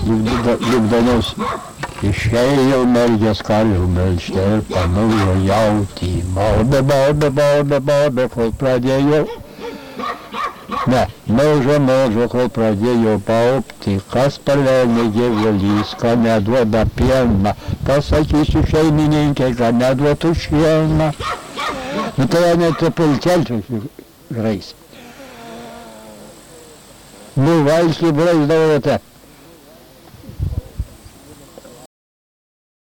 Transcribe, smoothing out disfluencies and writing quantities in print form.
juk dainos išėjo mergės karvių melžti ir panūjo jautį. Maudė, kol pradėjo. Ne, maudžia, kol pradėjo paupti, kas palėmė gyvulys, ką neduoda pieną. Pasakysiu šeimininkė, ką neduotų šieną. Nu tai jie net pulkelčių žrais. Nu, valskį braisdavote.